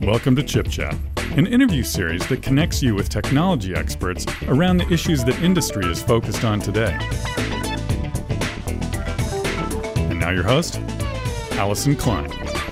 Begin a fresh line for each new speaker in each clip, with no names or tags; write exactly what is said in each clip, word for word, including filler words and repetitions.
Welcome to Chip Chat, an interview series that connects you with technology experts around the issues that industry is focused on today. And now your host, Allison Klein.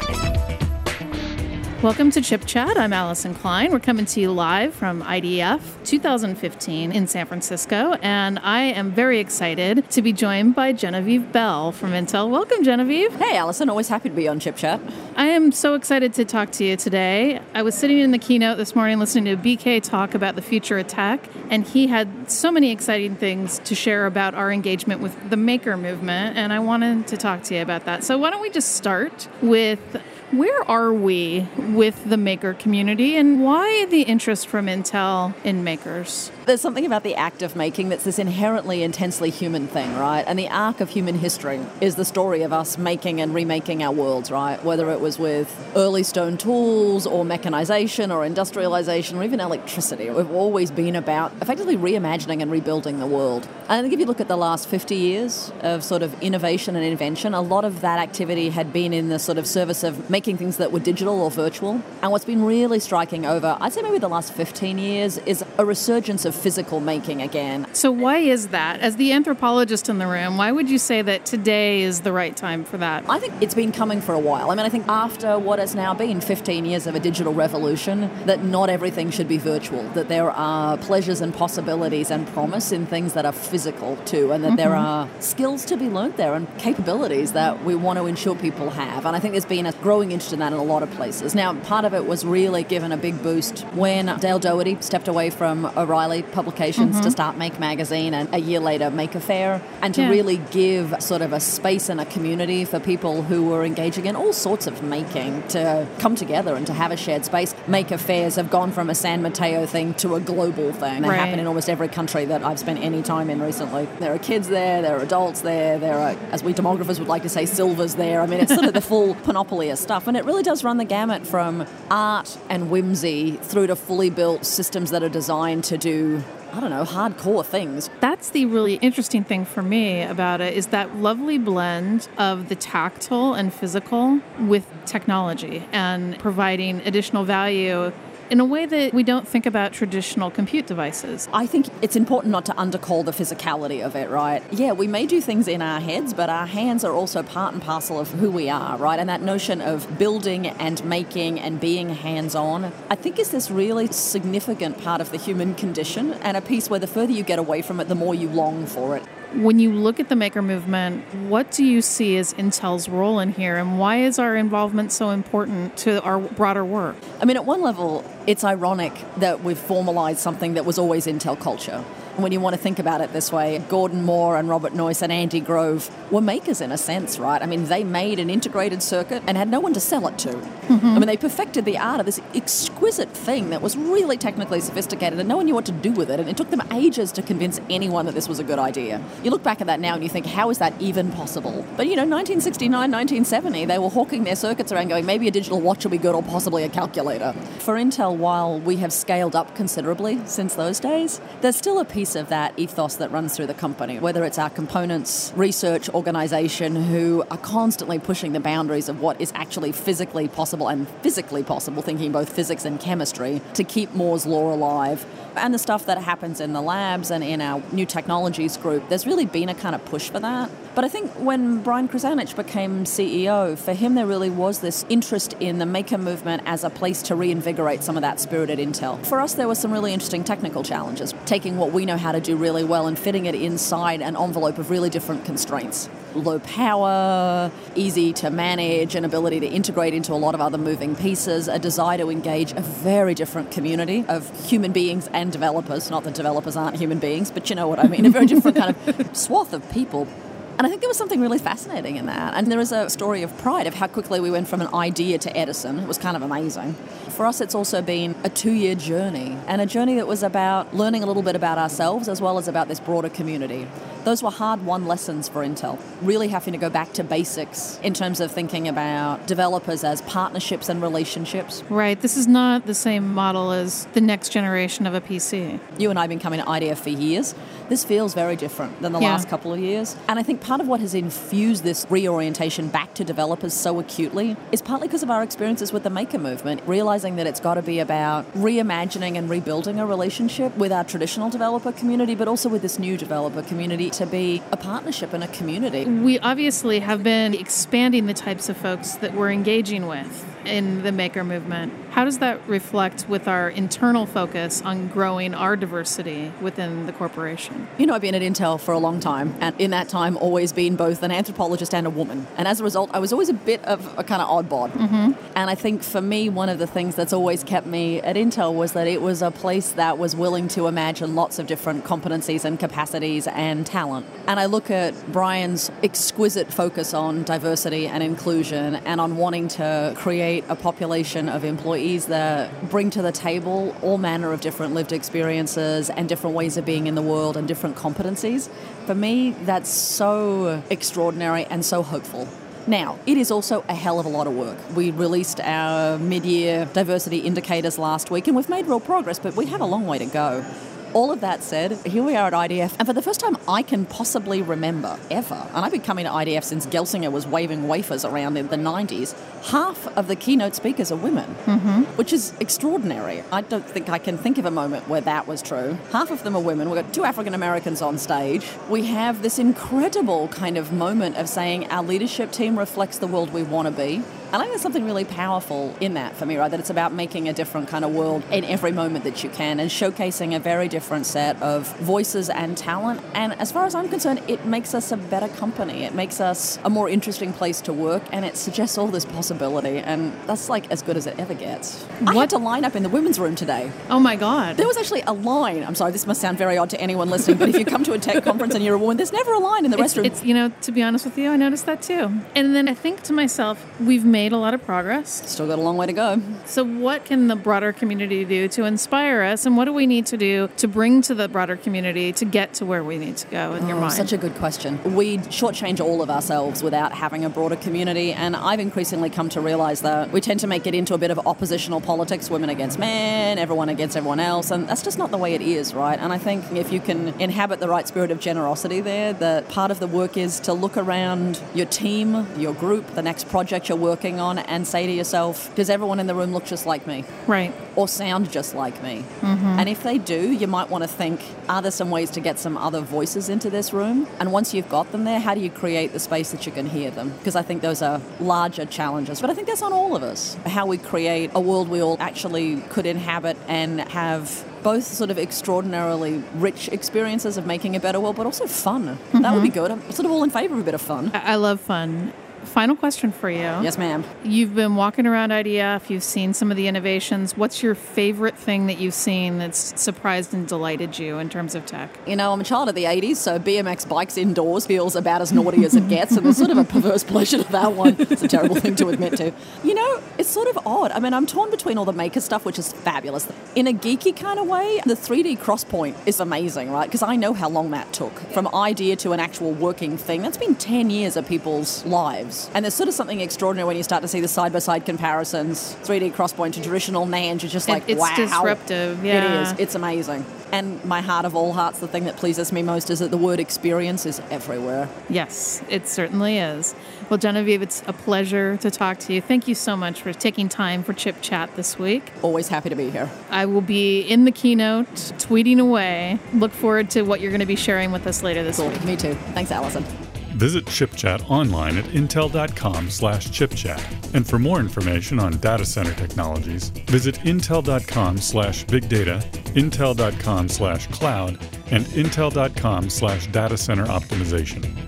Welcome to Chip Chat. I'm Allison Klein. We're coming to you live from I D F twenty fifteen in San Francisco, and I am very excited to be joined by Genevieve Bell from Intel. Welcome, Genevieve.
Hey, Allison. Always happy to be on Chip Chat.
I am so excited to talk to you today. I was sitting in the keynote this morning listening to B K talk about the future of tech, and he had so many exciting things to share about our engagement with the maker movement, and I wanted to talk to you about that. So why don't we just start with where are we with the maker community, and why the interest from Intel in makers?
There's something about the act of making that's this inherently intensely human thing, right? And the arc of human history is the story of us making and remaking our worlds, right? Whether it was with early stone tools or mechanization or industrialization or even electricity, we've always been about effectively reimagining and rebuilding the world. And I think if you look at the last fifty years of sort of innovation and invention, a lot of that activity had been in the sort of service of making things that were digital or virtual. And what's been really striking over, I'd say maybe the last fifteen years, is a resurgence of physical making again.
So why is that? As the anthropologist in the room, why would you say that today is the right time for that?
I think it's been coming for a while. I mean, I think after what has now been fifteen years of a digital revolution, that not everything should be virtual, that there are pleasures and possibilities and promise in things that are physical too, and that mm-hmm. there are skills to be learned there and capabilities that we want to ensure people have. And I think there's been a growing interest in that in a lot of places. Now, part of it was really given a big boost when Dale Doherty stepped away from O'Reilly Publications mm-hmm. to start Make Magazine, and a year later Maker Faire, and to yeah. really give sort of a space and a community for people who were engaging in all sorts of making to come together and to have a shared space. Maker Fairs have gone from a San Mateo thing to a global thing. They
right.
happen in almost every country that I've spent any time in recently. There are kids there, there are adults there, there are, as we demographers would like to say, silvers there. I mean, it's sort of the full panoply of stuff, and it really does run the gamut from art and whimsy through to fully built systems that are designed to do, I don't know, hardcore things.
That's the really interesting thing for me about it, is that lovely blend of the tactile and physical with technology and providing additional value in a way that we don't think about traditional compute devices.
I think it's important not to undercall the physicality of it, right? Yeah, we may do things in our heads, but our hands are also part and parcel of who we are, right? And that notion of building and making and being hands-on, I think is this really significant part of the human condition, and a piece where the further you get away from it, the more you long for it.
When you look at the maker movement, what do you see as Intel's role in here, and why is our involvement so important to our broader work?
I mean, at one level, it's ironic that we've formalized something that was always Intel culture. When you want to think about it this way, Gordon Moore and Robert Noyce and Andy Grove were makers in a sense, right? I mean, they made an integrated circuit and had no one to sell it to. Mm-hmm. I mean, they perfected the art of this exquisite thing that was really technically sophisticated, and no one knew what to do with it, and it took them ages to convince anyone that this was a good idea. You look back at that now and you think, how is that even possible? But, you know, nineteen sixty-nine, nineteen seventy, they were hawking their circuits around going, maybe a digital watch will be good, or possibly a calculator. For Intel, while we have scaled up considerably since those days, there's still a piece of that ethos that runs through the company, whether it's our components research organization who are constantly pushing the boundaries of what is actually physically possible and physically possible, thinking both physics and chemistry, to keep Moore's law alive. And the stuff that happens in the labs and in our new technologies group, there's really been a kind of push for that. But I think when Brian Krzanich became C E O, for him there really was this interest in the maker movement as a place to reinvigorate some of that spirit at Intel. For us, there were some really interesting technical challenges, taking what we know how to do really well and fitting it inside an envelope of really different constraints. Low power, easy to manage, an ability to integrate into a lot of other moving pieces, a desire to engage a very different community of human beings and developers. Not that developers aren't human beings, but you know what I mean, a very different kind of swath of people. And I think there was something really fascinating in that. And there is a story of pride of how quickly we went from an idea to Edison. It was kind of amazing. For us, it's also been a two-year journey, and a journey that was about learning a little bit about ourselves as well as about this broader community. Those were hard-won lessons for Intel, really having to go back to basics in terms of thinking about developers as partnerships and relationships.
Right. This is not the same model as the next generation of a P C.
You and I have been coming to I D F for years. This feels very different than the
Yeah.
last couple of years. And I think part of what has infused this reorientation back to developers so acutely is partly because of our experiences with the maker movement, realizing that it's got to be about reimagining and rebuilding a relationship with our traditional developer community, but also with this new developer community to be a partnership and a community.
We obviously have been expanding the types of folks that we're engaging with in the maker movement. How does that reflect with our internal focus on growing our diversity within the corporation?
You know, I've been at Intel for a long time, and in that time always been both an anthropologist and a woman. And as a result, I was always a bit of a kind of oddbod. Mm-hmm. And I think for me, one of the things that's always kept me at Intel was that it was a place that was willing to imagine lots of different competencies and capacities and talent. And I look at Brian's exquisite focus on diversity and inclusion and on wanting to create a population of employees that bring to the table all manner of different lived experiences and different ways of being in the world and different competencies. For me, that's so extraordinary and so hopeful. Now, it is also a hell of a lot of work. We released our mid-year diversity indicators last week, and we've made real progress, but we have a long way to go. All of that said, here we are at I D F, and for the first time I can possibly remember, ever, and I've been coming to I D F since Gelsinger was waving wafers around in the nineties, half of the keynote speakers are women, mm-hmm. which is extraordinary. I don't think I can think of a moment where that was true. Half of them are women. We've got two African Americans on stage. We have this incredible kind of moment of saying our leadership team reflects the world we want to be. And I think there's something really powerful in that for me, right? That it's about making a different kind of world in every moment that you can and showcasing a very different set of voices and talent. And as far as I'm concerned, it makes us a better company. It makes us a more interesting place to work, and it suggests all this possibility. And that's like as good as it ever gets. I
What?
had to line up in the women's room today.
Oh my God.
There was actually a line. I'm sorry, this must sound very odd to anyone listening, but if you come to a tech conference and you're a woman, there's never a line in the
It's,
restroom.
it's, you know, to be honest with you, I noticed that too. And then I think to myself, we've made a lot of progress.
Still got a long way to go.
So what can the broader community do to inspire us? And what do we need to do to bring to the broader community to get to where we need to go in your
Oh,
mind?
such a good question. We shortchange all of ourselves without having a broader community, and I've increasingly come to realize that we tend to make it into a bit of oppositional politics, women against men, everyone against everyone else, and that's just not the way it is, right? And I think if you can inhabit the right spirit of generosity there, that part of the work is to look around your team, your group, the next project you're working on, and say to yourself, does everyone in the room look just like me?
Right.
Or sound just like me? Mm-hmm. And if they do, you might want to think, are there some ways to get some other voices into this room? And once you've got them there, how do you create the space that you can hear them? Because I think those are larger challenges. But I think that's on all of us, how we create a world we all actually could inhabit and have both sort of extraordinarily rich experiences of making a better world, but also fun. Mm-hmm. That would be good. I'm sort of all in favor of a bit of fun.
I, I love fun. Final question for you.
Yes, ma'am.
You've been walking around I D F. You've seen some of the innovations. What's your favorite thing that you've seen that's surprised and delighted you in terms of tech?
You know, I'm a child of the eighties, so B M X bikes indoors feels about as naughty as it gets, and there's sort of a perverse pleasure to that one. It's a terrible thing to admit to. You know, it's sort of odd. I mean, I'm torn between all the maker stuff, which is fabulous. In a geeky kind of way, the three D Crosspoint is amazing, right? Because I know how long that took. From idea to an actual working thing, that's been ten years of people's lives. And there's sort of something extraordinary when you start to see the side-by-side comparisons, three D Crosspoint to traditional NAND. You're just like,
it's
wow.
disruptive, yeah.
It is. It's amazing. And my heart of all hearts, the thing that pleases me most is that the word experience is everywhere.
Yes, it certainly is. Well, Genevieve, it's a pleasure to talk to you. Thank you so much for taking time for Chip Chat this week.
Always happy to be here.
I will be in the keynote, tweeting away. Look forward to what you're going to be sharing with us later this
Cool.
week.
Me too. Thanks, Allison.
Visit ChipChat online at intel.com slash chipchat. And for more information on data center technologies, visit intel.com slash big data, intel.com slash cloud, and intel.com slash data center optimization.